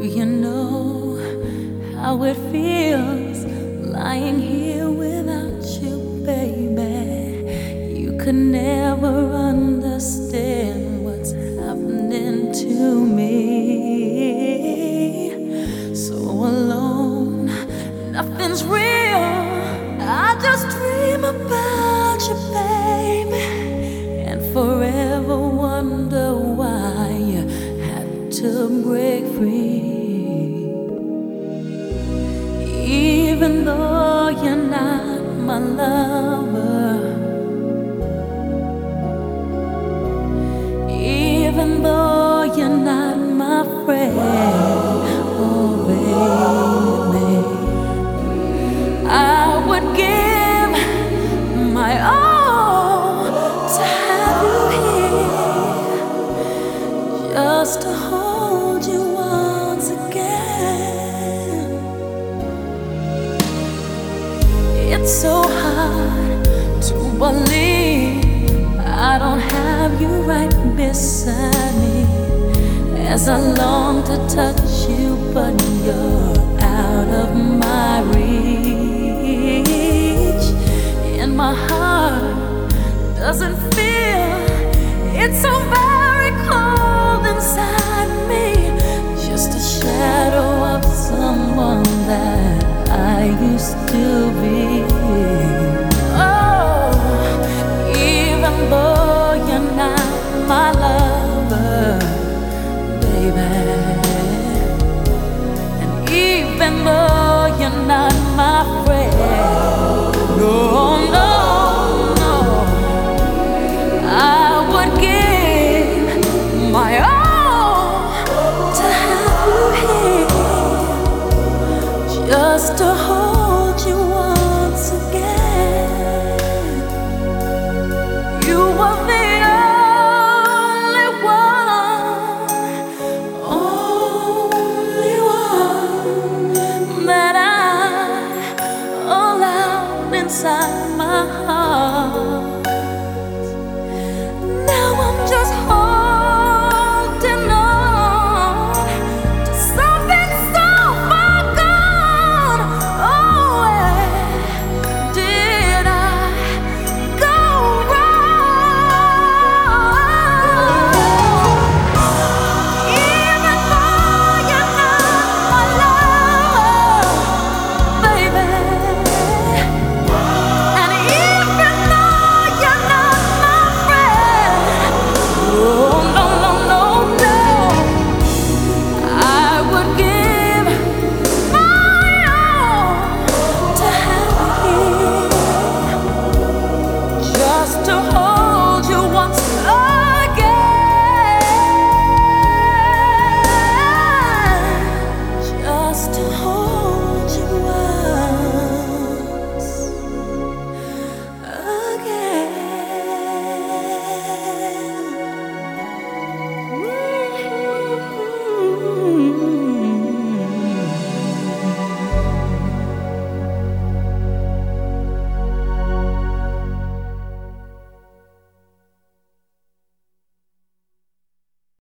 you know how it feels lying here without you, baby? You could never understand what's happening to me. So alone, nothing's real. I just dream about you, baby, and forever wonder why you had to break free. Even though you're not my lover, even though you're not my friend, oh baby, I would give my all to have you here, just to hold you once again. It's so hard to believe I don't have you right beside me, as I long to touch you, but you're out of my reach. And my heart doesn't feel